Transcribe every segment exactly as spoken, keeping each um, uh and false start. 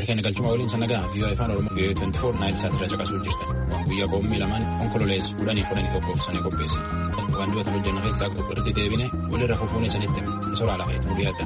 Ameerikaan galchuma waliin sanagaa V O A afaan Oromoo V O A twenty four naayil saatira caqasuu jirtan. Guyyaa qoommii lamaan onkololees kudhanii kudhanii tokkoof sanii qopheesse. Waan dibatan hojjenna keessaa tokko irratti deebine walirra fufuun isanitti soraa lafee turii adda.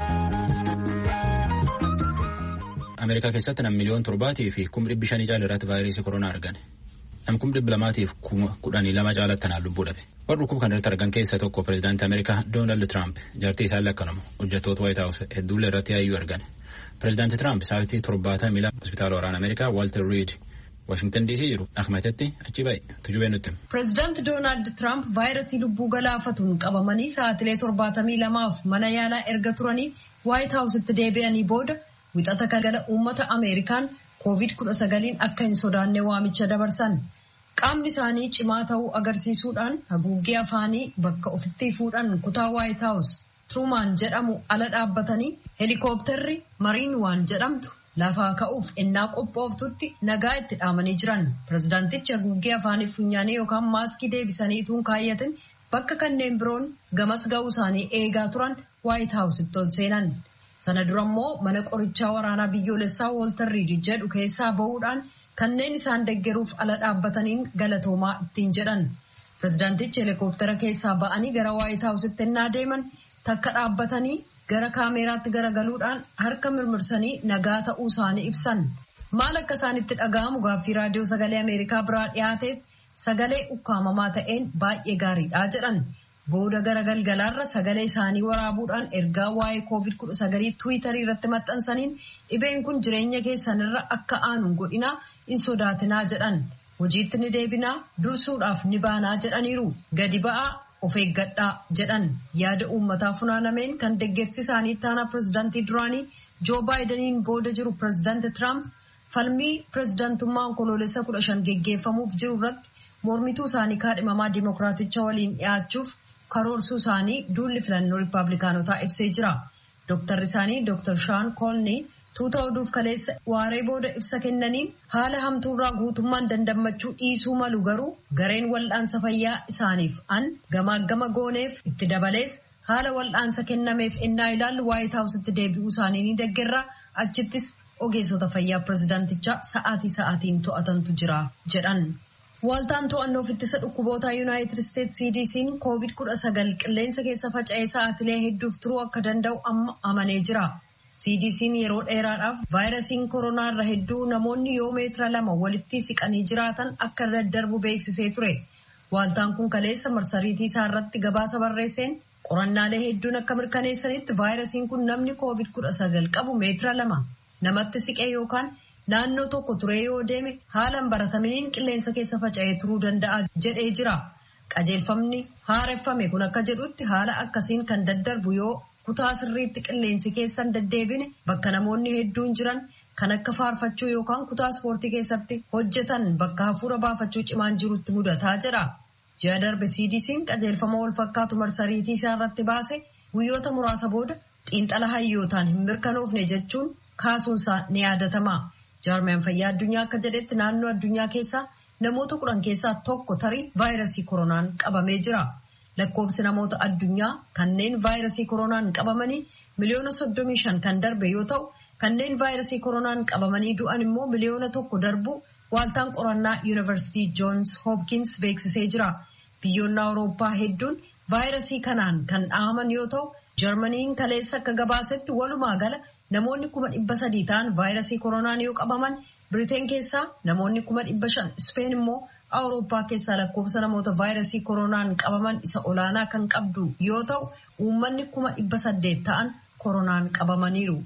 Ameerikaa keessatti nam miliyoon torbaatii fi kum dhibbi shanii caala irratti vaayirasii koronaa argane. Nam kum dhibbi lamaatiif kuma kudhanii lama caalatti tanaan lubbuu dhabe. Warri dhukkub kan irratti argan keessaa tokko pireezidaantii Ameerikaa Doonaald Tiraamp jaartii isaan lakkanuma hojjettoota Waayit Haawus hedduulee irratti yaayyuu argane. Pireezidaantii Tiraamp sa'aatii torbaatamii lama hospitaala waraana Ameerikaa Waalter Riid Washington D C jiru Ahmetetti achi ba'e tujubee nutti. Pireezidaantii Doonaald Tiraamp vaayirasii lubbuu galaafatuun qabamanii sa'aatilee torbaatamii lamaaf mana yaalaa erga turanii Waayit Haawusitti deebi'anii booda wixata galgala uummata Ameerikaan koovid kudha sagaliin akka hin sodaanne waamicha dabarsan. Qaamni isaanii cimaa ta'uu agarsiisuudhaan haguuggee afaanii bakka ofitti fuudhan kutaa Waayit Haawus Truman jedhamu ala dhaabbatanii heelikooptarri Mariin waan jedhamtu lafaa ka'uuf ennaa qophooftutti nagaa itti dhaamanii jiran. Pireezidaantichi haguuggee afaanii funyaanii yookaan maaskii deebisanii ituun kaayyatin bakka kanneen biroon gamas ga'uu isaanii eegaa turan Waayit Haawusitti ol seenan. Sana dura immoo mana qorichaa waraanaa biyyoolessaa Waalter Riid jedhu keessaa ba'uudhaan kanneen isaan deggeruuf ala dhaabbataniin galatoomaa ittiin jedhan. Pireezidaantichi heelikooptara keessaa ba'anii gara Waayit Haawusitti ennaa deeman takka dhaabbatanii gara kaameeraatti garagaluudhaan harka mirmirsanii nagaa ta'uu isaanii ibsan. Maal akka isaanitti dhaga'amu gaaffii raadiyoo sagalee Ameerikaa biraa dhiyaateef sagalee ukkaamamaa ta'een baay'ee gaariidha jedhan. Booda gara galgalaarra sagalee isaanii waraabuudhaan ergaa waa'ee koovid kudha sagalii tiwiitarii irratti maxxansaniin dhibeen kun jireenya keessanirra akka aanuun godhinaa hin sodaatinaa jedhan. Hojiitti ni deebinaa dursuudhaaf ni baanaa jedhaniiru. Gadi ba'aa of eeggadhaa jedhan. Yaada uummataa funaanameen kan deggersi isaanii taanaa pireezidaantii duraanii Joo Baayidaniin booda jiru pireezidaantii Tiraamp falmii pireezidaantummaa onkoloolessa kudha shan geggeeffamuuf jiru irratti mormituu isaanii kaadhimamaa dimokiraaticha waliin dhiyaachuuf karoorsuu isaanii duulli filannoo riippaabilikaanotaa ibsee jira. Dooktarri isaanii Dooktar Shaan Koolnii tuuta oduuf kaleessa waaree booda ibsa kennaniin haala hamtuurraa guutummaan dandammachuu dhiisuu malu garuu gareen wal'aansa fayyaa isaaniif an gamaagama gooneef itti dabalees haala wal'aansa kennameef ennaa ilaallu Waayit Haawusitti deebi'uu isaanii ni deggerra achittis ogeessota fayyaa pireezidaantichaa sa'aatii sa'aatiin to'atantu jira jedhan. Waaltaan to'annoo ittisa dhukkuboota Yuunaayitid Isteetsi C D C'n koovid kudha sagal qilleensa keessa faca'ee sa'aatilee hedduuf turuu akka danda'u amma amanee jira. C D C'n yeroo dheeraadhaaf vaayirasiin koronaa irra hedduu namoonni yoo meetira lama walitti siqanii jiraatan akka daddarbu beeksisee ture. Waaltaan kun kaleessa marsariitii isaa irratti gabaasa barreesseen qorannaalee hedduun akka mirkaneessanitti vaayirasiin kun namni koovid kudha sagal qabu meetira lama namatti siqee yookaan naannoo tokko turee yoo deeme haalaan baratamaniin qilleensa keessa faca'ee turuu danda'a jedhee jira. Qajeelfamni haareffame kun akka jedhutti haala akkasiin kan daddarbu yoo kutaa sirriitti qilleensi keessan deddeebine bakka namoonni hedduun jiran kan akka faarfachuu yookaan kutaa ispoortii keessatti hojjetan bakka hafuura baafachuu cimaan jirutti mudataa jira. Ji'a darbe C D C'n qajeelfama wal fakkaatu marsariitii isaa irratti baase guyyoota muraasa booda xiinxala hayyootaan hin mirkanoofne jechuun kaasuunsaa ni yaadatama. Jaarmiyaan fayyaa addunyaa akka jedhetti naannoo addunyaa keessaa namoota kudhan keessaa tokko tarii vaayirasii koronaan qabamee jira. Lakkoobsi namoota addunyaa kanneen vaayirasii koronaan qabamanii miliyoona soddomii shan kan darbe yoo ta'u kanneen vaayirasii koronaan qabamanii du'an immoo miliyoona tokko darbu waaltaan qorannaa yuunivarsiitii Joons Hopkins beeksisee jira. Biyyoonni Awurooppaa hedduun vaayirasii kanaan kan dhahaman yoo ta'u Jarmaniin kaleessa akka gabaasetti walumaa gala namoonni kuma dhibba sadii ta'an vaayirasii koronaan yoo qabaman Biriteen keessaa namoonni kuma dhibba shan Ispeen immoo Awurooppaa keessaa lakkoofsa namoota vaayirasii koronaan qabaman isa olaanaa kan qabdu yoo ta'u uummanni kuma dhibba saddeet ta'an koronaan qabamaniiru.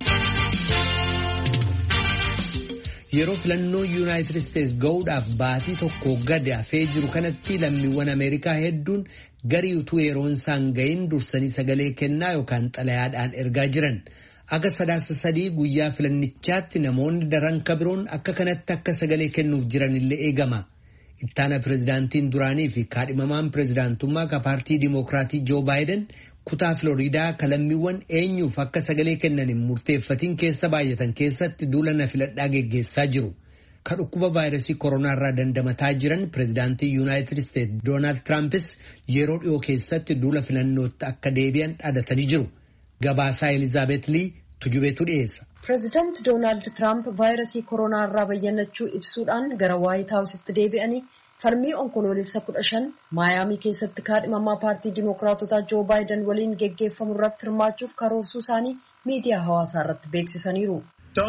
Yeroo filannoo Yuunaayitid Isteetsi ga'uudhaaf baatii tokko gadi hafee jiru kanatti lammiiwwan Ameerikaa hedduun garii utuu yeroon isaan gahin dursanii sagalee kennaa yookaan xalayaadhaan ergaa jiran. Akka sadaasa sadii guyyaa filannichaatti namoonni daran kabiroon akka kanatti akka sagalee kennuuf jiran illee eegama. Ittaana pireezidaantiin duraanii fi kaadhimamaan pireezidaantummaa ka paartii Dimookiraatii Joo Baayiden kutaa Filooriidaa ka lammiiwwan eenyuuf akka sagalee kennan hin murteeffatiin keessa baay'atan keessatti duula na filadhaa geggeessaa jiru. Ka dhukkuba vaayirasii koronaa irraa dandamataa jiran pireezidaantii Yuunaayitid Isteetsi Doonaald Tiraampis yeroo dhiyoo keessatti duula filannootti akka deebi'an dhaadatanii jiru. Gabaasaa Elizaabeet Lii tujubeetu dhiyeessa. Pireezidaanti Doonaald Tiraamp vaayirasii koronaa irraa bayyannachuu ibsuudhaan gara Waayit Haawusitti deebi'anii falmii onkoloolessa kudha shan Maayaamii keessatti kaadhimamaa paartii Dimookiraatotaa Joo Baayiden waliin geggeeffamu irratti hirmaachuuf karoorsuu isaanii miidiyaa hawaasaa irratti beeksisaniiru.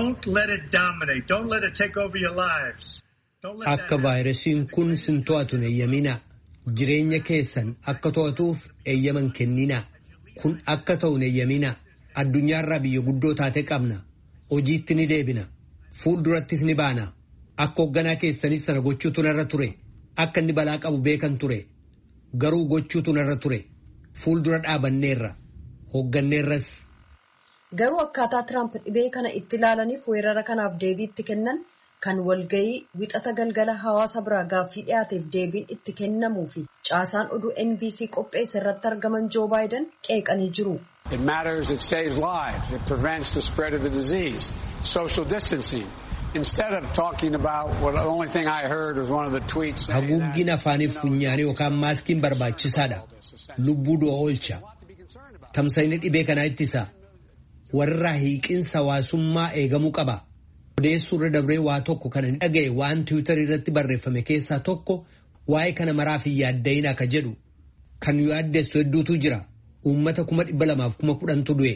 Akka vaayirasiin kun sin to'atu eeyyaminaa. Jireenya keessan akka to'atuuf eeyyaman kenninaa. Kun akka ta'u eeyyaminaa. Addunyaarraa biyya guddoo taate qabna. Hojiitti ni deebina. Fuuldurattis ni baana. Akka hoogganaa keessanis sana gochuutu narra ture. Akka inni balaa qabu beekan ture. Garuu gochuutu narra ture. Fuuldura dhaabanneerra. Hoogganneerras. Garuu akkaataa Tiraamp dhibee kana itti ilaalaniif weerara kanaaf deebii itti kennan kan walgayii wixata galgala hawaasa biraa gaaffii dhiyaateef deebiin itti kennamuu fi caasaan oduu N B C qopheesse irratti argaman Joo Baayiden qeeqanii jiru. It matters, it saves lives, it prevents the spread of the disease, social distancing. Instead of talking about what the only thing I heard was one of the tweets saying that... Haguuggin afaaniif funyaanii yookaan maaskiin barbaachisaadha. Lubbuu du'a oolcha. Tamsa'inni dhibee kanaa ittisa. Warra hiiqinsa hawaasummaa eegamuu qaba. Odeessuu irra dabree waa tokko kan hin dhagaye waan Tiwiitarii irratti barreeffame keessaa tokko waa'ee kana maraaf hin yaadda'in akka jedhu kan yaaddeessu hedduutu jira. Uummata kuma dhibba lamaaf kuma kudhantu du'e.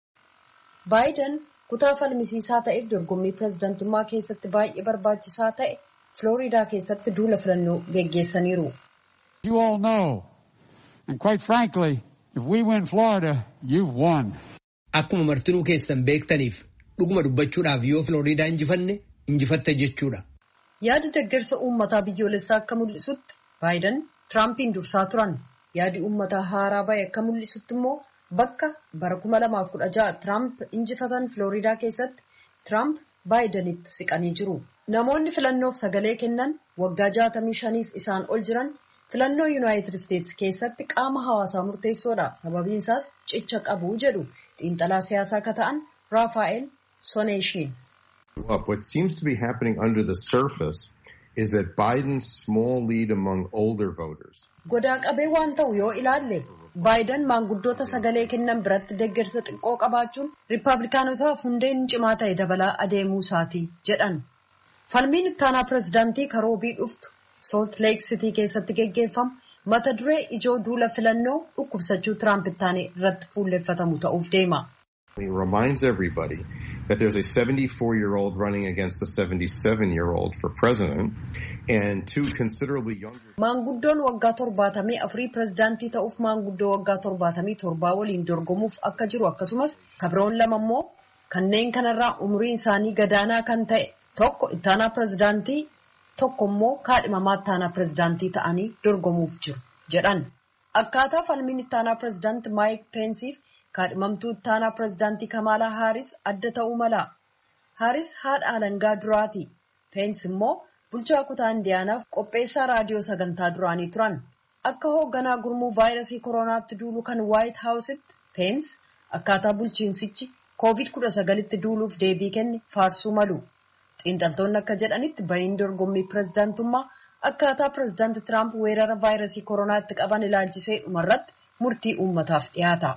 Baayiden kutaa falmisiisaa ta'eef dorgommii pireezidantummaa keessatti baay'ee barbaachisaa ta'e Floriidaa keessatti duula filannoo geggeessaniiru. You all know, and quite frankly, if we win Florida, you've won. Akkuma martinuu keessan beektaniif dhuguma dubbachuudhaaf yoo Floriidaa injifanne injifatte jechuudha. Yaadi deeggarsa uummataa biyyoolessaa akka mul'isutti Baayiden Tiraampiin dursaa turan. Yaadi uummataa haaraa bahe akka mul'isutti immoo bakka bara kuma lamaaf kudha ja'a Tiraamp injifatan Floriidaa keessatti Tiraamp Baayidenitti siqanii jiru. Namoonni filannoof sagalee kennan waggaa jaatamii shaniif isaan ol jiran filannoo Yuunaayitid Isteetsi keessatti qaama hawaasaa murteessoodha. Sababiin isaas cicha qabu jedhu xiinxalaa siyaasaa akka ta'an Raafaa'el Soneeshiin. What seems to be happening under the surface is that Biden's small lead among older voters. Godaa qabee waan ta'u yoo ilaalle Baayiden maanguddoota sagalee kennan biratti deeggarsa xiqqoo qabaachuun Riippaabilikaanotaaf hundeen cimaa ta'e dabalaa adeemuu isaati jedhan. Falmiin ittaanaa pireezidaantii karoobii dhuftu Salt Lake City keessatti geggeeffamu mata duree ijoo duula filannoo dhukkubsachuu Tiraamp ittaanee irratti fuulleffatamu ta'uuf deema. It reminds everybody that there's a seventy-four-year-old running against a seventy-seven-year-old for president and two considerably younger... Maanguddoon waggaa torbaatamii afurii pireezidaantii ta'uuf maanguddoo waggaa torbaatamii torbaa waliin dorgomuuf akka jiru akkasumas kabroon lama immoo kanneen kanarraa umuriin isaanii gadaanaa kan ta'e tokko ittaanaa pireezidaantii tokko immoo kaadhimamaa ittaanaa pireezidaantii ta'anii dorgomuuf jiru jedhan. Akkaataa falmiin ittaanaa pireezidaantii Maayik Peensiif kaadhimamtuu ittaanaa pireezidaantii Kamaalaa Haaris adda ta'uu mala. Haaris haadha alangaa duraati. Peensi immoo bulchaa kutaa Indiyaanaaf qopheessaa raadiyoo sagantaa duraanii turan. Akka hoogganaa gurmuu vaayirasii koronaatti duulu kan Waayit Haawusitti Peensi akkaataa bulchiinsichi koovid kudha sagalitti duuluuf deebii kenne faarsuu malu. Xiinxaltoonni akka jedhanitti bahiin dorgommii pireezidaantummaa akkaataa pireezidaanti Tiraamp weerara vaayirasii koronaatti qaban ilaalchisee dhumarratti murtii uummataaf dhiyaata.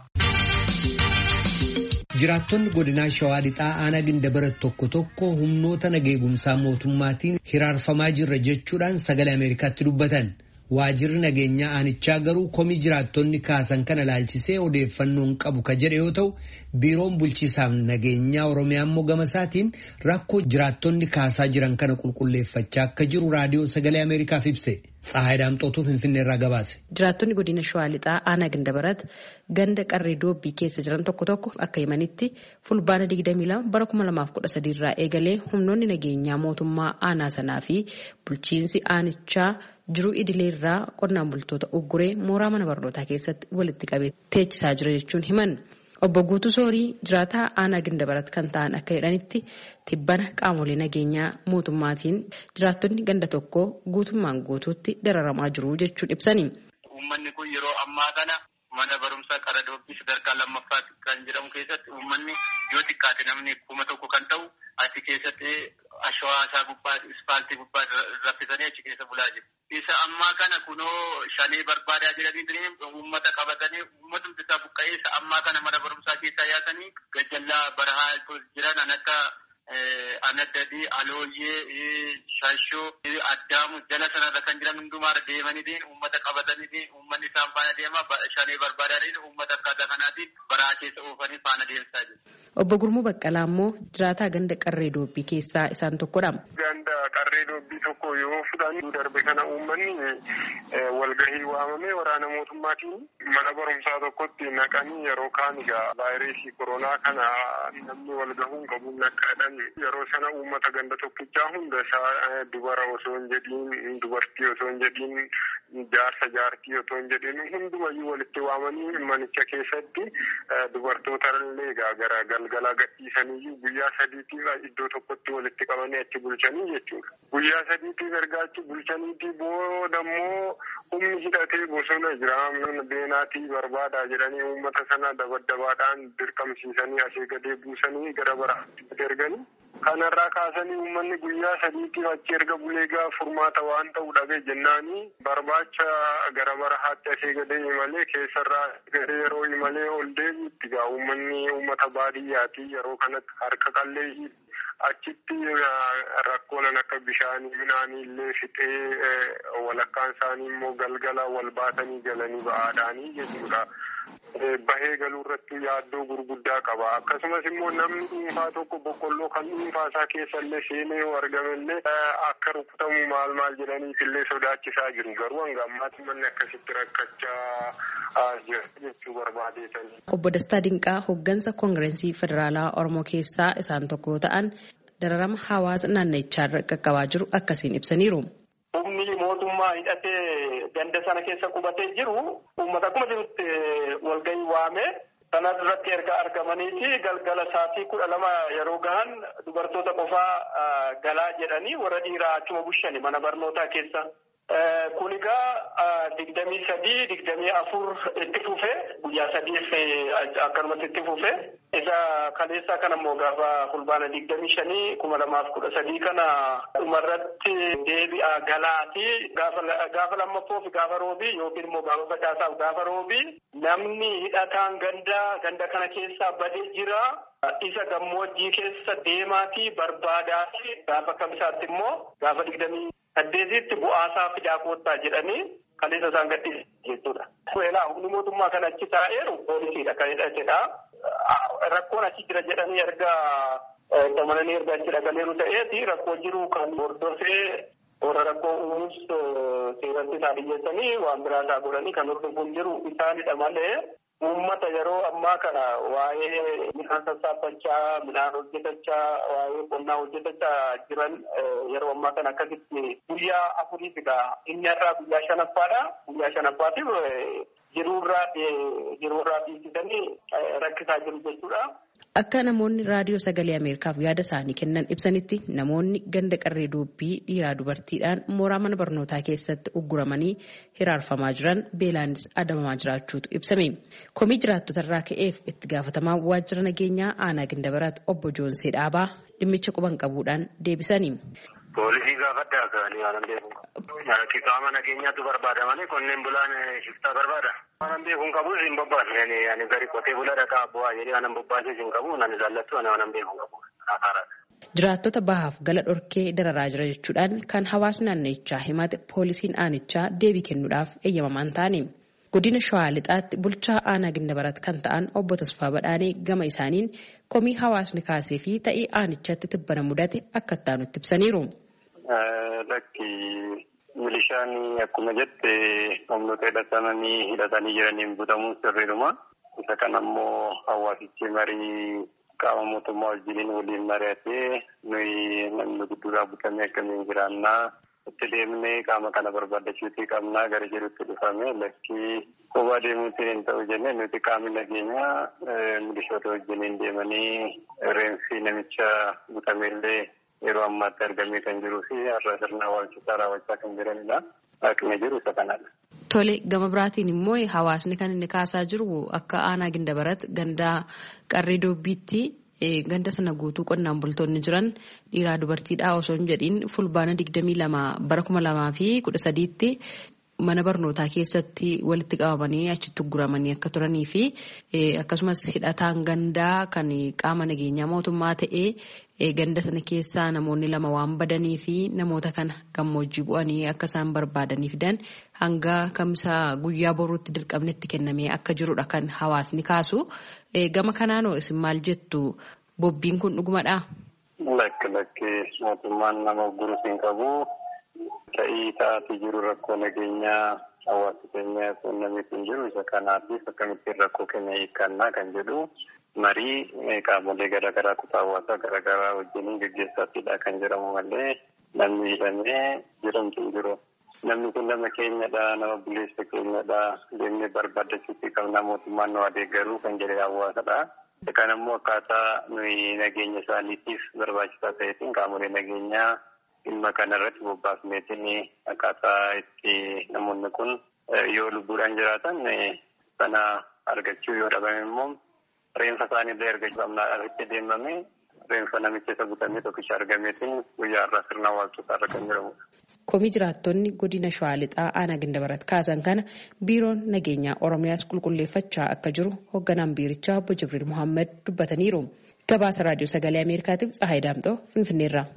Jiraattonni godinaa Shawaa Lixaa aanaa Gindabarat tokko tokko humnoota nageegumsaa mootummaatiin hiraarfamaa jirra jechuudhaan sagalee Ameerikaatti dubbatan. Waajirri nageenyaa aanichaa garuu komii jiraattonni kaasan kana ilaalchisee odeeffannoon qabu ka jedhe yoo ta'u, biiroon bulchiisaaf nageenyaa Oromiyaa immoo gama isaatiin rakkoo jiraattonni kaasaa jiran kana qulqulleeffachaa akka jiru raadiyoo sagalee Ameerikaaf ibse. Tsahaay Daamxootuu Finfinnee irraa gabaase. Jiraattonni godina Shawaa Lixaa aanaa Gindabarat ganda qarree doobbii keessa jiran tokko tokko akka himanitti fulbaana digdamii lama bara kuma lamaaf kudha sadii irraa eegalee humnoonni nageenyaa mootummaa aanaa sanaa fi bulchiinsi aanichaa jiruu idilee irraa qonnaan bultoota ugguree mooraa mana barnootaa keessatti walitti qabee teechisaa jira jechuun himan. Obbo Guutuu Soorii jiraataa aanaa Gindabarat kan ta'an akka jedhanitti tibbana qaamolee nageenyaa mootummaatiin jiraattonni ganda tokkoo guutummaan guutuutti dararamaa jiru jechuun ibsani. Uummanni kun yeroo ammaa kana mana barumsaa Qaradoobbii sadarkaa lammaffaatti kan jedhamu keessatti uummanni yoo xiqqaate namni kuma tokko kan ta'u achi keessatti ashawaa isaa gubbaa ispaaltii gubbaa raffisanii achi keessa bulaa jiru. Isa ammaa kana kunoo shanee barbaadaa jedhanii uummata qabatanii uummatumti isaa buqqa'ee isa ammaa kana mana barumsaa keessaa yaasanii gajjallaa barahaa jiran an akka Anaddadii, Alooyyee, Shashoo, Addaamu jala sanarra kan jiran hundumaarra deemanii uummata qabatanii uummanni isaan faana deema shanee barbaadanii uummata akkaataa kanaatiin baraa keessa oofanii faana deemsaa jiru. Obbo Gurmuu Baqqalaa immoo jiraataa ganda Qarree Doobbii keessaa isaan tokkodha. Ganda Qarree Doobbii tokko yoo fudhan darbe kana uummanni walgahii waamamee waraana mootummaatiin mana barumsaa tokkotti naqanii yeroo kaan egaa vaayirasii koronaa kana namni walgahuun qabuun akka yeroo sana uummata ganda tokkichaa hunda isaa dubara osoo hin jedhiin dubartii osoo hin jedhiin jaarsa jaartii osoo hin jedhiin hundumayyuu walitti waamanii manicha keessatti dubartoota illee gara galgala gadhiisanii guyyaa sadiitiif iddoo tokkotti walitti qabanii achi bulchanii jechuudha. Guyyaa sadiitiif erga achi bulchaniitii booda immoo humni hidhatee bosona jira beenaatii barbaadaa jedhanii uummata sana dabaddabaadhaan dirqamsiisanii asii gadee buusanii gara baraatti erganii. Kanarraa kaasanii uummanni guyyaa sadiitiif achi erga buleegaa furmaata waan ta'u dhabee jennaanii barbaacha gara barahaatti asii gadee imalee keessarraa gadee yeroo imalee ol deebiitti gaa uummanni uummata baadiyyaati yeroo kanatti harka qallee achitti rakkoonan akka bishaanii minaanii illee fixee walakkaan isaanii immoo galgala wal baatanii galanii ba'aadhaanii jechuudha. Bahee galuu irratti yaaddoo gurguddaa qaba. Akkasumas immoo namni dhuunfaa tokko boqqolloo kan dhuunfaa isaa keessa illee seenee yoo argame illee akka rukutamu maal maal jedhaniif illee sodaachisaa jiru. Garuu hanga ammaatti manni akkasitti rakkachaa jira jechuu barbaadeetanii. Obbo Dastaa Dinqaa hooggansa Koongirensii Federaalaa Oromoo keessaa isaan tokko yoo ta'an dararama hawaasa naannichaarra qaqqabaa jiru akkasiin ibsaniiru. Humni mootummaa hidhatee ganda sana keessa qubatee jiru uummata akkuma jirutti walgahii waame sana irratti erga argamaniiti galgala sa'aatii kudha lama yeroo gahan dubartoota qofaa galaa jedhanii warra dhiiraa achuma bushani mana barnootaa keessa. Kun egaa digdamii sadii digdamii afur itti fufe guyyaa sadiif akkanumatti itti fufe isa kaleessaa kana immoo gaafa fulbaana digdamii shanii kuma lamaaf kudha sadii kana dhumarratti deebi'aa galaati gaafa lammaffoo fi gaafa roobii yookiin immoo gaafa facaasaaf gaafa roobii namni hidhataan ganda ganda kana keessaa badee jira. Isa gammoojjii keessa deemaatii barbaadaati gaafa kamisaatti immoo gaafa digdamii saddeetitti bu'aasaa fidaa koottaa jedhanii kaleessa isaan gadhiisan jechuudha. Kuelaa humni mootummaa kan achi taa'eeru poolisiidha kan hidhatedha. Rakkoon achi jira jedhanii erga qabananii erga achi dhaqaniiru ta'eeti rakkoo jiru kan hordofee warra rakkoo uumuus seeratti isaa dhiyyeessanii waan biraa isaa godhanii kan hordofuun jiru isaanidha malee. Uummata yeroo ammaa kana waa'ee midhaan sassaabachaa, midhaan hojjetachaa, waa'ee qonnaa hojjetachaa jiran yeroo ammaa kana akkasitti guyyaa afuriif egaa inni irraa guyyaa shanaffaadha. Guyyaa shanaffaatiif jiruurraa jiruurraa dhiisisanii rakkisaa jiru jechuudha. Akka namoonni raadiyoo sagalee Ameerikaaf yaada isaanii kennan ibsanitti namoonni ganda Qarree Doobbii dhiiraa dubartiidhaan mooraa mana barnootaa keessatti ugguramanii hiraarfamaa jiran beelaanis adabamaa jiraachuutu ibsame. Komii jiraattota irraa ka'eef itti gaafatamaa waajjira nageenyaa aanaa Gindabaraatti obbo Joonsee Dhaabaa dhimmicha quban qabuudhaan deebisanii. Poolisii gaafadhaa ka'anii waan beeku. Nyaati qaama nageenyaatu barbaada malee qonneen bulaan shiftaa barbaada. Waan beekuun qabu hin bobbaasne ani gari qotee bulaa dhaqaa bu'aa jedhee waan bobbaasee hin qabu nani jaallattu ani waan beekuun qabu. Jiraattota bahaaf gala dhorkee dararaa jira jechuudhaan kan hawaasni naannichaa himate poolisiin aanichaa deebii kennuudhaaf eeyyamamaan ta'ani. Godina Shawaa Lixaatti bulchaa aanaa Gindabarat kan ta'an obbo Tasfaa Badhaanee gama isaaniin komii hawaasni kaasee fi ta'ii aanichatti tibbana mudate akka itti ibsaniiru. Lakki milishaan akkuma jette humnoota hidhatanii hidhatanii jiraniin butamuun sirriidhuma. Isa kana immoo hawaasichi marii qaama mootummaa wajjiniin waliin mari'atee nuyi namni gudduudhaa butamee akkamiin jiraannaa itti deemnee qaama kana barbaadachuutii qabnaa gara jedhutti dhufame lakkii kophaa deemuutiin hin ta'u jennee nuti qaamni nageenyaa milishoota wajjiniin deemanii reenfii namicha butameellee yeroo ammaatti argamee kan jiruu fi har'a sirna awwaalchisaa raawwachaa kan jiranidha. Akkuma jiru isa kanadha. Tole gama biraatiin immoo hawaasni kan inni kaasaa jiru akka aanaa Gindabarat gandaa Qarree Doobbiitti ganda sana guutuu qonnaan bultoonni jiran dhiiraa dubartiidhaa osoo hin jedhiin fulbaana digdamii lama bara kuma lamaa fi kudha sadiitti mana barnootaa keessatti walitti qabamanii achitti guramanii akka turanii fi akkasumas hidhataan gandaa kan qaama nageenyaa mootummaa ta'ee ganda sana keessaa namoonni lama waan badanii fi namoota kana gammoojjii bu'anii akka isaan barbaadanii fidan hanga kamsa guyyaa boruutti dirqamnetti kennamee akka jirudha kan hawaasni kaasu. Gama kanaanoo isin maal jettu bobbiin kun dhugumadhaa? Lakki lakki mootummaan nama gurus hin qabu. Ta'ii ta'atii jiru rakkoo nageenyaa hawaasa keenyaa kun namni kun jiru isa kanaatiif akkamittiin rakkoo keenya hiikkannaa kan jedhu marii qaamolee garaagaraa kutaa hawaasaa garaagaraa wajjin gaggeessaatidha kan jedhamu malee namni hidhamee jedhamtu hin jiru. Namni kun nama keenyadha, nama buleessa keenyadha, deemnee barbaadachuutti qabna mootummaan nu adeeggaruu kan jedhe hawaasadha. Kan ammoo akkaataa nuyi nageenya isaaniitiif barbaachisaa ta'eetiin qaamolee nageenyaa dhimma kanarratti bobbaafneetiin akkaataa itti namoonni kun yoo lubbuudhaan jiraatan sana argachuu yoo dhabame immoo reenfa isaaniillee argachuu qabnaa irratti deemame reenfa namicha isa butamee tokkicha argameetiin guyyaa irraa sirna awwaalchotaa irra kan jedhamudha. Komii jiraattonni godina Shawaa Lixaa aanaa Gindabarat kaasan kana biiroon nageenyaa Oromiyaas qulqulleeffachaa akka jiru hoogganaan biirichaa obbo Jibriil Muhammad dubbataniiru. Gabaasa raadiyoo sagalee Ameerikaatiif Tsahaay Daamxoo Finfinneerraa.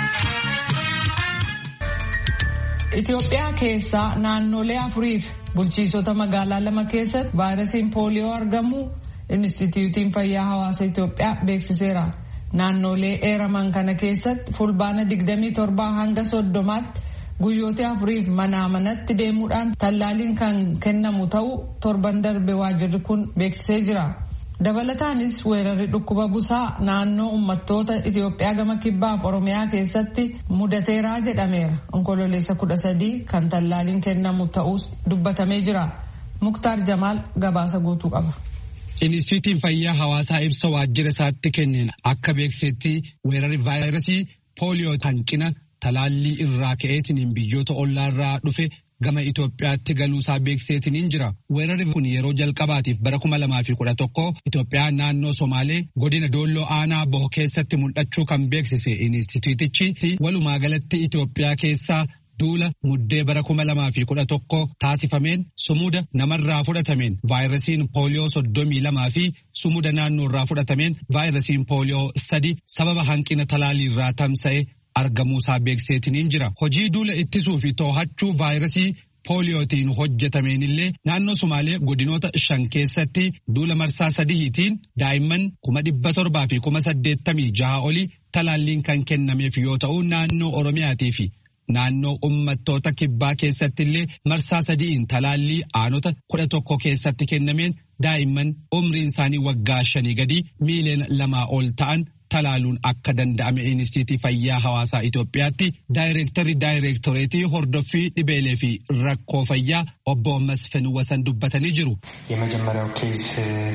Itoophiyaa keessaa naannolee afuriif bulchiisota magaalaa lama keessatti vaayirasiin pooliyoo argamu Inistituutiin Fayyaa Hawaasa Itoophiyaa beeksiseera. Naannolee eeraman kana keessatti fulbaana digdamii torbaa hanga soddomaatti guyyoota afuriif manaa manatti deemuudhaan tallaaliin kan kennamu ta'uu torban darbe waajirri kun beeksisee jira. Dabalataanis weerarri dhukkuba busaa naannoo uummattoota Itoophiyaa gama kibbaaf Oromiyaa keessatti mudateeraa jedhameera. Onkololeessa kudha sadii kan tallaaliin kennamu ta'uus dubbatamee jira. Muktaar Jamaal gabaasa guutuu qaba. Inistituutiin Fayyaa Hawaasaa ibsa waajjira isaatti kenneen akka beeksisetti weerarri vaayirasii pooliyoo hanqina talaallii irraa ka'eetiin biyyoota ollaarraa dhufe gama Itoophiyaatti galuusaa beeksiseetiin jira. Weerarri kun yeroo jalqabaatiif bara kuma lamaa fi kudha tokko Itoophiyaa naannoo Somaalee godina Doolloo Aanaa Boho keessatti mul'achuu kan beeksise inistituutichi walumaa galatti Itoophiyaa keessaa duula muddee bara kuma lamaa fi kudha tokko taasifameen sumuda namarraa fudhatameen vaayirasiin pooliyoo soddomii lamaa fi sumuda naannoorraa fudhatameen vaayirasiin pooliyoo sadi sababa hanqina talaaliirraa tamsa'e argamuusaa beeksiseetiin jira. Hojii duula ittisuu fi to'achuu vaayirasii pooliyootiin hojjetameen illee naannoo Somaalee godinoota shan keessatti duula marsaa sadiitiin daa'imman kuma dhibba torbaa fi kuma saddeettamii jaha oli talaalliin kan kennameef yoo ta'u naannoo Oromiyaatii fi naannoo uummattoota kibbaa keessatti illee marsaa sadiin talaallii aanota kudha tokko keessatti kennameen daa'imman umriin isaanii waggaa shanii gadi miiliyoona lamaa ol ta'an talaaluun akka danda'ame Inistituutii Fayyaa Hawaasaa Itoophiyaatti daayireektarri daayireektoreetii hordoffii dhibeelee fi rakkoo fayyaa obbo Masfin Wasan dubbatanii jiru. የመጀመሪያው ኬዝ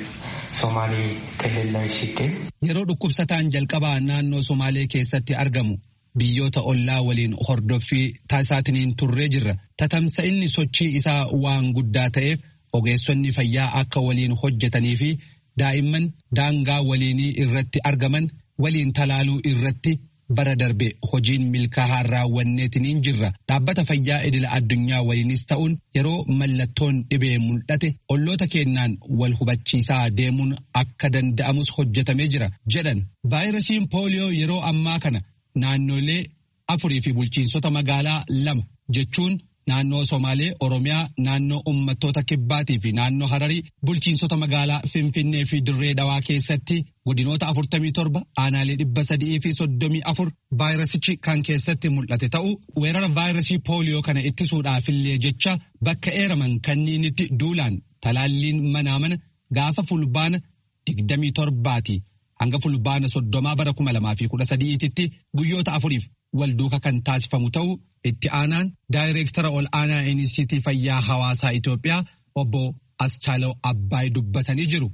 ሶማሌ ክልል ላይ ሲገኝ yeroo dhukkubsataan jalqabaa naannoo Somaalee keessatti argamu biyyoota ollaa waliin hordoffii taasisaatiin turree jirra. Tatamsa'inni sochii isaa waan guddaa ta'eef ogeessonni fayyaa akka waliin hojjetanii fi daa'imman daangaa waliinii irratti argaman waliin talaaluu irratti bara darbe hojiin milkaa'aa raawwanneetiin jirra. Dhaabbata fayyaa idila addunyaa waliinis ta'uun yeroo mallattoon dhibee mul'ate olloota keenyaan wal hubachiisaa deemuun akka danda'amus hojjetamee jira jedhan. Vaayirasiin pooliyoo yeroo ammaa kana naannolee afurii fi bulchiinsota magaalaa lama jechuun naannoo Somaalee, Oromiyaa, naannoo uummattoota kibbaatii fi naannoo Hararii bulchiinsota magaalaa Finfinnee fi Dirree Dhawaa keessatti godinoota afurtamii torba aanaalee dhibba sadii fi soddomii afur vaayirasichi kan keessatti mul'ate ta'uu weerara vaayirasii pooliyoo kana ittisuudhaafillee jecha bakka eeraman kanniinitti duulaan talaalliin manaa mana gaafa fulbaana digdamii torbaati. Hanga fulbaana soddomaa bara kuma lamaa fi kudha sadiititti guyyoota afuriif wal duuka kan taasifamu ta'uu itti aanaan daayireektara ol aanaa Inistituutii Fayyaa Hawaasaa Itoophiyaa obbo Aschaalaw Abbaay dubbatanii jiru.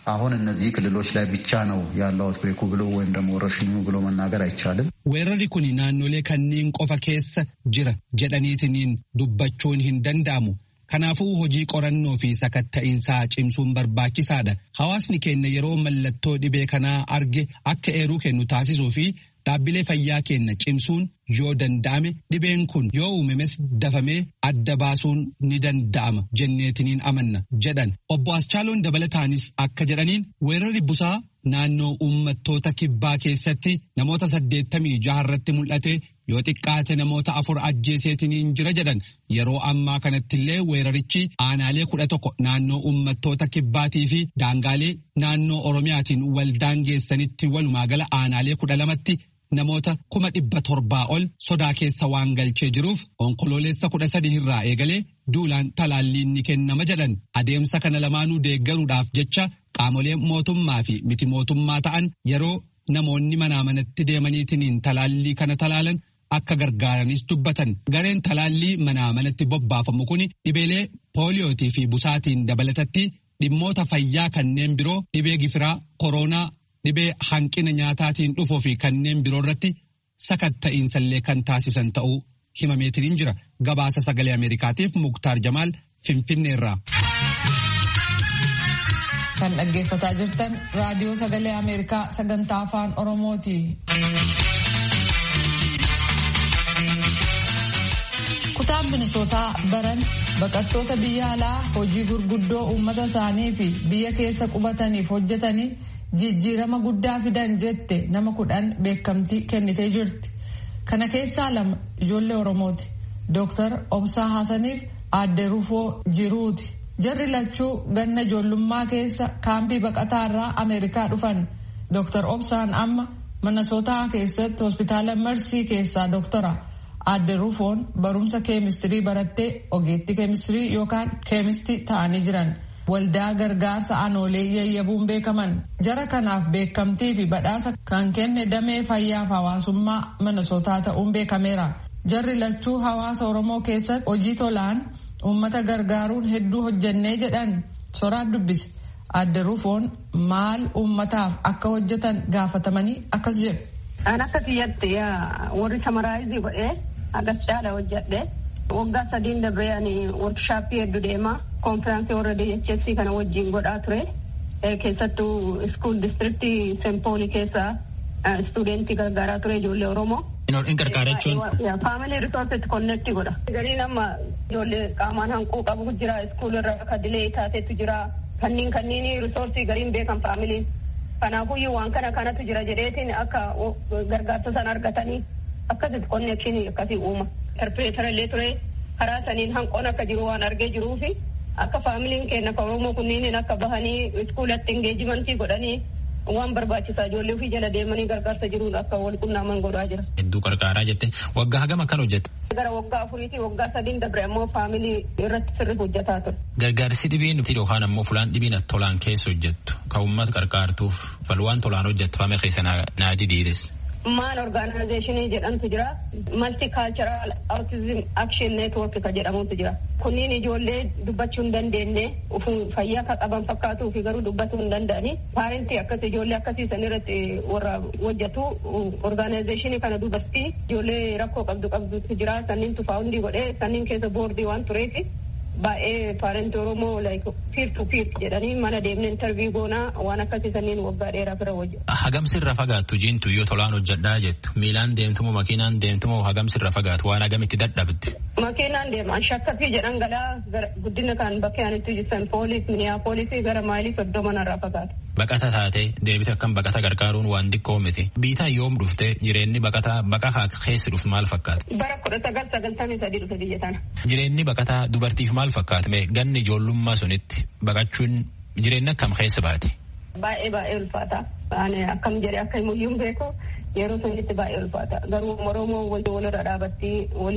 አሁን እነዚህ ክልሎች ላይ ብቻ ነው ያለው አውትብሬኩ ብሎ ወይም ደግሞ ወረርሽኙ ብሎ መናገር አይቻልም። ወረሪ ኩኒ ናኖሌ ከኒን ቆፈ ኬሰ ጅረ ጀደኒትኒን ዱባቾን ሂንደንዳሙ ከናፉ ሆጂ ቆረኖ ፊ ሰከተኢንሳ ጭምሱን በርባቺሳደ ሐዋስኒ ኬነ የሮ መለቶ ዲቤ ከና አርጌ አከ ኤሩ ኬኑ ታሲሶ ፊ dhaabbilee fayyaa keenya cimsuun yoo danda'ame dhibeen kun yoo uumames dafamee adda baasuun ni danda'ama jenneetiniin amanna jedhan obbo Aschaaloon dabalataanis akka jedhaniin weerarri busaa naannoo uummattoota kibbaa keessatti namoota saddeettamii jaha irratti mul'ate yoo xiqqaate namoota afur ajjeeseetiniin jira jedhan yeroo ammaa kanattillee weerarichi aanaalee kudha tokko naannoo uummattoota kibbaatii fi daangaalee naannoo oromiyaatiin wal daangeessanitti walumaa gala aanaalee kudha lamatti namoota kuma dhibba torbaa ol sodaa keessa waan galchee jiruuf onkololeessa kudha sadii irraa eegalee duulaan talaalliin ni kennama jedhan adeemsa kana lamaanuu deeggaruudhaaf jecha qaamolee mootummaa fi miti mootummaa ta'an yeroo namoonni manaa manatti deemaniitiniin talaallii kana talaalan akka gargaaranis dubbatan gareen talaallii manaa manatti bobbaafamu kun dhibeelee pooliyootii fi busaatiin dabalatatti dhimmoota fayyaa kanneen biroo dhibee gifiraa kooroonaa dhibee hanqina nyaataatiin dhufuu fi kanneen biroo irratti sakatta'iinsallee kan taasisan ta'uu himameetiniin jira gabaasa sagalee Ameerikaatiif Muktaar Jamaal Finfinneerraa. Kan dhaggeeffataa jirtan raadiyoo sagalee Ameerikaa sagantaa afaan Oromooti. Kutaan Minisootaa baran baqattoota biyya alaa hojii gurguddoo uummata isaanii fi biyya keessa qubataniif hojjetanii jijjiirama guddaa fidan jette nama kudhan beekamtii kennitee jirti. Kana keessaa lama ijoollee Oromooti. Dooktar Obsaa Haasaniif Aadde Rufoo Jiruuti. Jarri lachuu ganna ijoollummaa keessa kaampii baqataarraa Ameerikaa dhufan. Dooktar Obsaan amma Minisootaa keessatti hospitaala Marsii keessaa dooktora. Aadde Rufoon barumsa keemistirii barattee ogeettii keemistirii yookaan keemistii ta'anii jiran. Waldaa gargaarsa aanoolee yayyabuun beekaman. Jara kanaaf beekamtii fi badhaasa kan kenne damee fayyaaf hawaasummaa Minisootaa ta'uun beekameera. Jarri lachuu hawaasa Oromoo keessatti hojii tolaan uummata gargaaruun hedduu hojjannee jedhan soraan dubbise. Aadde Rufoon maal uummataaf akka hojjetan gaafatamanii akkas jedhu. An akka kiyyatti warri samaraayizii godhee agas caala hojjedhe waggaa sadiin dabree ani workshaappii hedduu deema konfiraansii warra D H S kana wajjin godhaa ture keessattuu iskuul distriktii sempoolii keessa istuudentii gargaaraa ture ijoollee Oromoo. In gargaara jechuun. Faamilii risoorsitti konneektii godha. Gariin amma ijoollee qaamaan hanquu qabu jira iskuulirra akka dilee taatetu jira kanniin kanniin risoorsii gariin beekan faamiliin. Kanaafuyyuu waan kana kanatu jira jedheetiin akka gargaarsa sana argatanii akkasitti konneekshinii akkasii uuma. Interpreetara illee ture karaa saniin hanqoon akka jiru waan argee jiruu fi akka faamiliin keenya kan Oromoo kunniin akka bahanii iskuulatti engeejimentii godhanii waan barbaachisaa ijoollee ofii jala deemanii gargaarsa jiruun akka wal qunnaaman godhaa jira. Hedduu gargaaraa jette waggaa hagam akkan hojjette. Gara waggaa afuriitii waggaa sadiin dabre ammoo faamilii irratti sirri hojjetaa ture. Gargaarsi dhibiin yookaan ammoo fulaan dhibiin tolaan keessa hojjettu kan uummata gargaartuuf balwaan tolaan hojjettufame keessa naadi diides. Maan organizationii jedhamtu jira. Multicultural Autism Action Network ka jedhamutu jira. Kunniin ijoollee dubbachuu hin dandeenye fayyaa ka qaban fakkaatuu fi garuu dubbachuu hin danda'ani. Paarentii akkas ijoollee akkasii san irratti warra hojjetu organizationii kana dubartii ijoollee rakkoo qabdu qabdutu jira. Sanniin tufaa hundi godhee sanniin keessa boordii waan tureefi baay'ee paarentii Oromoo like peer to peer jedhanii mana deemnee interview goonaa waan akkasii sanniin waggaa dheeraa bira hojjetu. Hagam sirra fagaattu jiintu yoo tolaan hojjedhaa jettu miilaan deemtumoo makiinaan deemtumoo hagam sirra fagaatu waan hagamitti dadhabdi. Makiinaan deeman shakkafii jedhan galaa guddina kan bakka yaanitti jiran poolis miniyaa poolisii gara maayilii soddoma narraa fagaatu. Baqata taatee deebite akkam baqata gargaaruun waan xiqqoo miti. Biitaa yoom dhufte jireenyi baqataa baqahaa keessa dhufu maal fakkaata? Bara kudha sagal sagaltamii sadii dhufe biyya tana. Jireenyi baqataa dubartiif maal fakkaata? Ganni ijoollummaa sunitti baqachuun jireenya akkam keessa baate? Baay'ee baay'ee ulfaata. Ani akkam jedhee akka himuyyuu hin beeku yeroo sunitti baay'ee ulfaata. Garuu Oromoo walirra dhaabatti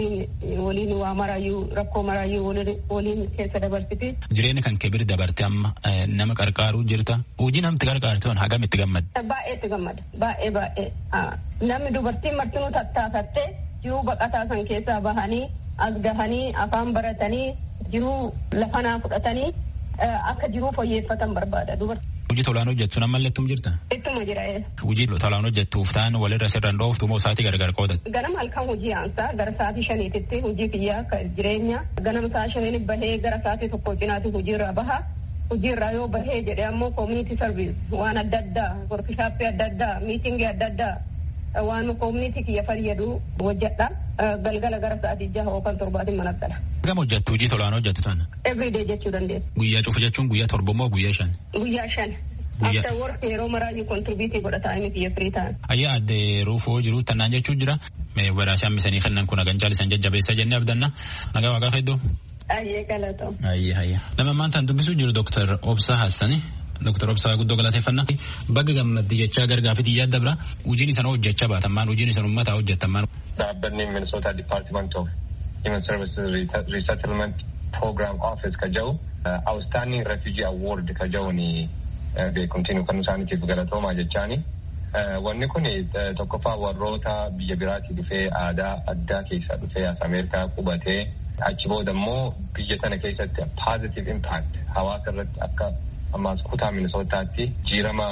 waliin waa maraayyuu rakkoo maraayyuu waliin keessa dabarsiti. Jireenya kan kee bira dabarte amma nama gargaaruu jirta. Hojii namti gargaartu hagam itti gammada? Baay'ee itti gammada. Baay'ee baay'ee. Namni dubartiin martinuu tattaafattee jiruu baqataa san keessaa bahanii as gahanii afaan baratanii jiruu lafanaa fudhatanii akka jiru fooyyeffatan barbaada dubartii. Hojii tolaan hojjettu nama mallattuun jirta? Ittuma jira. Hojii tolaan hojjettuuf ta'an walirra sirraan dhooftu moo sa'aatii gargar qoodatu? Ganama halkan hojii aansaa gara sa'aatii shaniititti hojii kiyyaa jireenya ganama sa'a shaniin bahee gara sa'aatii tokko cinaatti hojiirra baha. Hojiirraa yoo bahee jedhee ammoo community service waan adda addaa workshaappii adda addaa miitingii adda addaa waan community kiyya fayyadu hojjedha. Galgala gara sa'aatii jaha yookaan torbaatiin mana gala. Gam hojjettu hojii tolaan hojjettu tana? Everyday jechuu dandeessu. Guyyaa cufa jechuun guyyaa torba moo guyyaa shan? Guyyaa shan. After work yeroo maraayyuu contribute godhata inni kiyya free time. Ayyaa adde ruufoo jiru tannaan jechuu jira. Badhaasii hammisanii kennan kun hagan caalisan jajjabeessa jennee abdanna. Nagaa waaqaa hedduu. Ayyee galatoo. Ayyee ayyee. Nama maantaan dubbisuu jiru Dooktar Obsaa Hassani. Dooktar Obsaa guddoo galateeffannaa. Bagga gammaddi jechaa gargaafitii yaadda bira. Hojiin isaan hojjechaa baatamaan hojiin isaan uummataa hojjettamaan. Dhaabbanni Minnesota Department of Human Services Resettlement Program Office ka jiru Outstanding Refugee Award ka jiru ni beekumtiin kan isaaniitiif galatoomaa jechaani. Wanni kun tokkoffaa warroota biyya biraatii dhufee aadaa addaa keessaa dhufee as Ameerikaa qubatee achi booda immoo biyya tana keessatti positive impact hawaasa irratti akka ammaas kutaa Minnesotaatti jiirama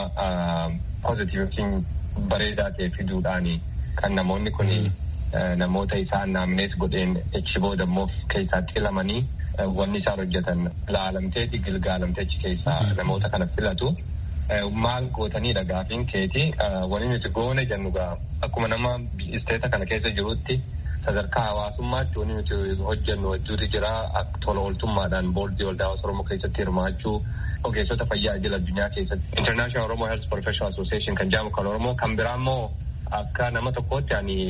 positive yookiin bareedaa ta'e fiduudhaani kan namoonni kun namoota isaan naamnees godheen achi booda immoo keessaa xilamanii wanni isaan hojjetan laalamteeti gilgaalamtee achi keessaa namoota kana filatu. Maal gootaniidha gaafiin keeti wanni nuti goone jennu gaa akkuma nama isteeta kana keessa jirutti sadarkaa hawaasummaatti wanni nuti hojjennu hedduutu jira tola ooltummaadhaan boordii waldaa hawaasa Oromoo keessatti hirmaachuu ogeessota fayyaa idil addunyaa keessatti International Oromo Health Professional Association kan jedhamu kan Oromoo kan biraa immoo akka nama tokkootti ani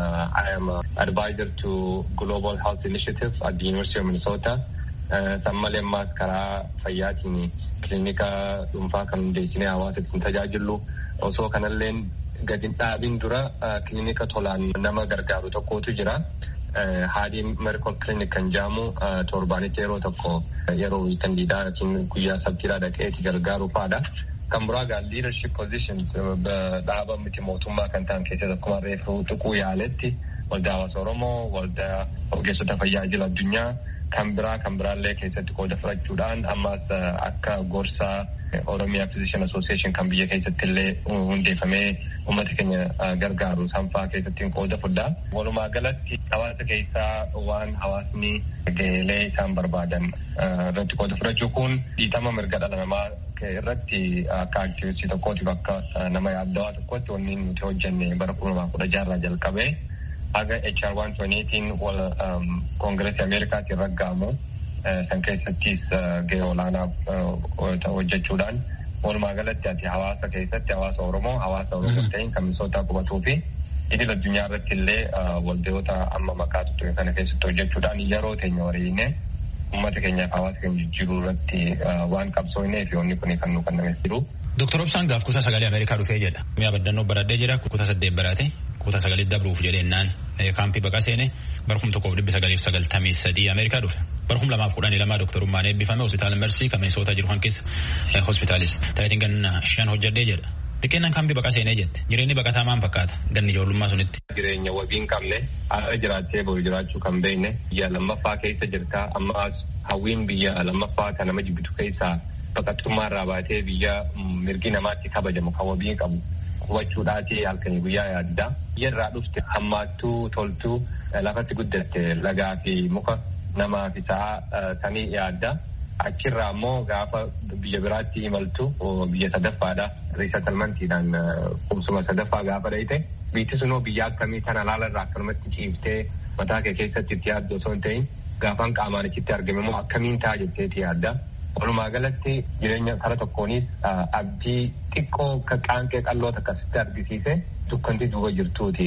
I am advisor to Global Health Initiative at the University of Minnesota. Sammalee ammaas karaa fayyaatiin kilinika dhuunfaa kan hundeessinee hawaasa ittiin tajaajilu osoo kanalleen gadi dhaabin dura kilinika tolaan nama gargaaru tokkotu jira. Haadii medical clinic kan jedhamu torbaanitti yeroo tokko yeroo wiikandiidhaa yookiin guyyaa sabtiidhaa dhaqeeti gargaaru faadha. Kan biraa leadership positions dhaaba miti mootummaa kan ta'an keessatti akkuma reefu tuquu yaaletti waldaa hawaasa Oromoo, waldaa ogeessota fayyaa idil addunyaa kan biraa kan biraallee keessatti qooda fudhachuudhaan ammas akka gorsaa Oromiyaa Physician Association kan biyya keessatti illee hundeeffamee uummata keenya gargaaru sanfaa keessatti qooda fudhaa. Walumaa galatti hawaasa keessaa waan hawaasni gahee isaan barbaadan irratti qooda fudhachuu kun dhiitama mirga dhala namaa irratti akka aktivistii tokkootiif akka nama yaaddawaa tokkotti wanni nuti hojjenne bara kuma lamaa kudha jaha jalqabee aga H R one twenty-eightiin wal Koongireesii Ameerikaatti raggaamu san keessattis gahee olaanaa hojjechuudhaan walumaa galatti ati hawaasa keessatti hawaasa Oromoo hawaasa Oromoo ta'in kan Minnesota qubatuu fi idil addunyaa irratti illee waldayoota amma maqaa tuttuqe kana keessatti hojjechuudhaan yeroo teenya wariine uummata keenyaaf hawaasa keenya jijjiiruu irratti waan qabsoofnee fi wanni kun kan nu kennamee jiru. Dooktar Obsaan gaaf kutaa sagalee Ameerikaa dhufee jedha. Mi'a baddannoo baradhee jira kutaa saddeet baraate kutaa sagalee dabruuf jedheennaan kaampii baqa seene barkum tokkoof dhibbi sagaliif sagaltamii sadii Ameerikaa dhufe. Barkum lamaaf kudhanii lamaa dooktarummaan eebbifame hospitaala Mersii kan Minnesota jiru kan keessa hospitaalis taayitiin ganna shan hojjedhee jedha. Xiqqeennan kaampii baqa seenee jette. Jireenyi baqataa maal fakkaata ganni ijoollummaa sunitti. Jireenya wabii hin qabne haala jiraattee boru jiraachuu kan beekne biyya lammaffaa keessa jirta ammas hawwiin biyya lammaffaa kan nama jibbitu keessaa baqattummaa irraa baatee biyya mirgi namaatti kabajamu kan wabii qabu qubachuudhaati halkanii guyyaa yaadda. Biyya irraa dhufte hammaattuu toltuu lafatti guddatte lagaa fi muka namaa fi sa'a sanii yaadda. Achirraa immoo gaafa biyya biraatti imaltu biyya sadaffaadha. Riisatalmantiidhaan qubsuma sadaffaa gaafa dhayite biitti sunoo biyya akkamii tana laala irraa akkanumatti ciiftee mataa kee keessatti itti yaaddu osoo hin ta'in gaafaan qaamaan achitti argame immoo akkamiin ta'a jetteeti yaadda. Walumaa galatti jireenya kara tokkoonis abdii xiqqoo qaanqee qalloo akkasitti argisiise dukkanti duuba jirtuuti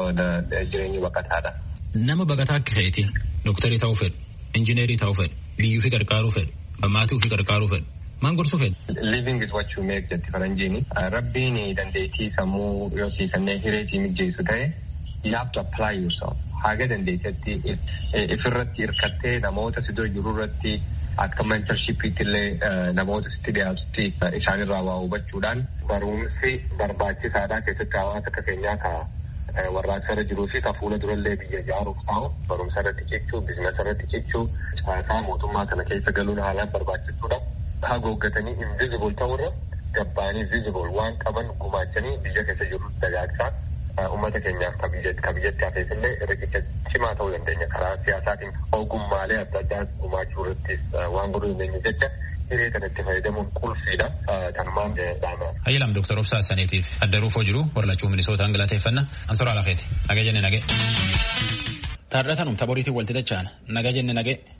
jireenyi baqataadha. Nama baqataa akka ta'eeti dooktarii ta'uu fedhu, injineerii ta'uu fedhu, biyyuu fi gargaaruu fedhu, maatii fi gargaaruu fedhu. Maal gorsuu fedhu? Living is what you make jetti faranjiini. Rabbiin dandeettii sammuu yoo siifannee hireetii mijjeessu ta'e you have to apply yourself. Haga dandeettii ifirratti hirkattee namoota si dura jiru irratti akka mentorshipiitti illee namoota sitti dhiyaatutti isaanirraa waa hubachuudhaan barumsi barbaachisaadhaa keessatti hawaasa akka keenyaa ka'a. Warraaqsa irra jiruu fi fuula durallee biyya ijaaruuf ta'u barumsa irratti cichuu biizinasa irratti cichuu caasaa mootummaa kana keessa galuun haalaan barbaachisaadha. haguuggatanii invisible ta'urra gabbaanii visible waan qaban gumaachanii biyya keessa jiru dagaagsaa uummata keenyaaf kabiyyatti hafeefillee riqicha cimaa ta'uu dandeenya karaa siyaasaatiin ogummaalee adda addaa gumaachuu irrattis waan godhuu dandeenya jecha hiree kanatti fayyadamuun qulfiidha kanumaan dhaama. Hayyilam Dooktar Obsaa Saniitiif addaruufoo jiru warlachuu Minisootaan galateeffannaa ansoraa lafeeti naga jenne nage. Taarratanum taboriitiin walti dacha'an naga jenne nage.